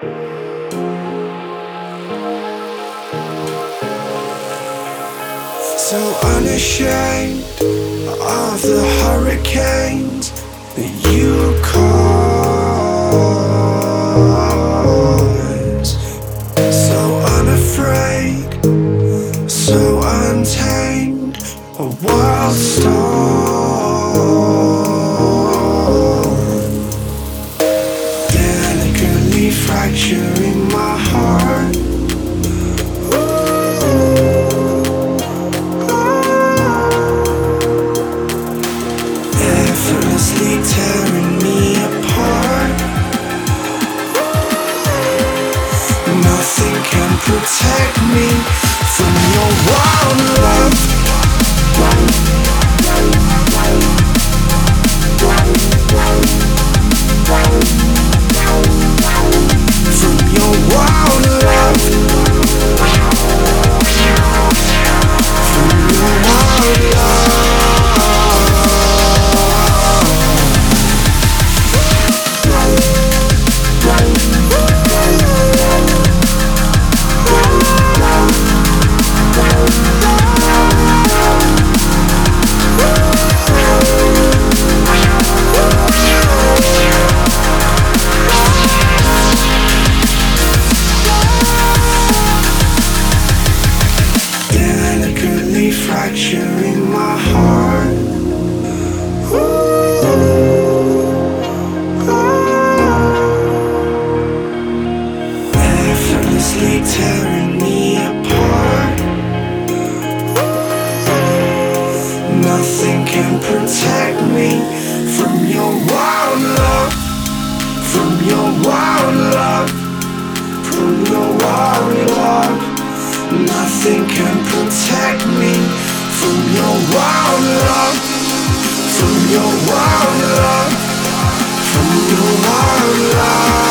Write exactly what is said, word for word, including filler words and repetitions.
So unashamed of the hurricanes that you cause, so unafraid, so untamed, a wild storm, delicately fracturing my heart. Effortlessly tearing me apart. Nothing can protect me from your wild love. From your wild love. From your wild love. Delicately fracturing my heart. Ooh, ooh. Effortlessly tearing me apart. Nothing can protect me from your wild love. From your wild love. From your wild love. Nothing can protect me from your wild love. From your wild love. From your wild love.